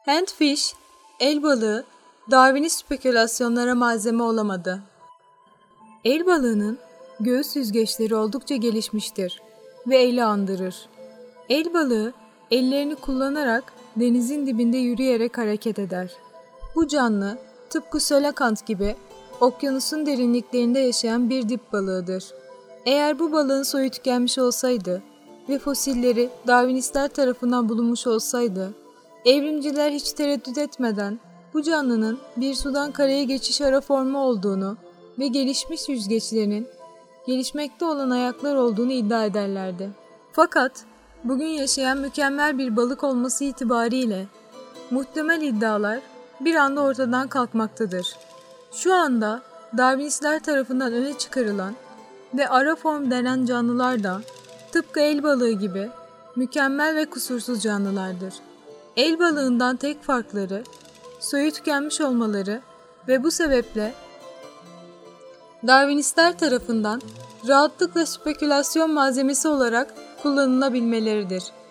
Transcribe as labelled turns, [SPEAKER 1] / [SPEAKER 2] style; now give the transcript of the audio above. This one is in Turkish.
[SPEAKER 1] Handfish, el balığı, Darwinist spekülasyonlara malzeme olamadı. El balığının göğüs yüzgeçleri oldukça gelişmiştir ve eli andırır. El balığı ellerini kullanarak denizin dibinde yürüyerek hareket eder. Bu canlı tıpkı sölakant gibi okyanusun derinliklerinde yaşayan bir dip balığıdır. Eğer bu balığın soyu tükenmiş olsaydı ve fosilleri Darwinistler tarafından bulunmuş olsaydı, evrimciler hiç tereddüt etmeden bu canlının bir sudan karaya geçiş ara formu olduğunu ve gelişmiş yüzgeçlerinin gelişmekte olan ayaklar olduğunu iddia ederlerdi. Fakat bugün yaşayan mükemmel bir balık olması itibariyle muhtemel iddialar bir anda ortadan kalkmaktadır. Şu anda Darwinistler tarafından öne çıkarılan ve ara form denen canlılar da tıpkı el balığı gibi mükemmel ve kusursuz canlılardır. El balığından tek farkları soyu tükenmiş olmaları ve bu sebeple Darwinistler tarafından rahatlıkla spekülasyon malzemesi olarak kullanılabilmeleridir.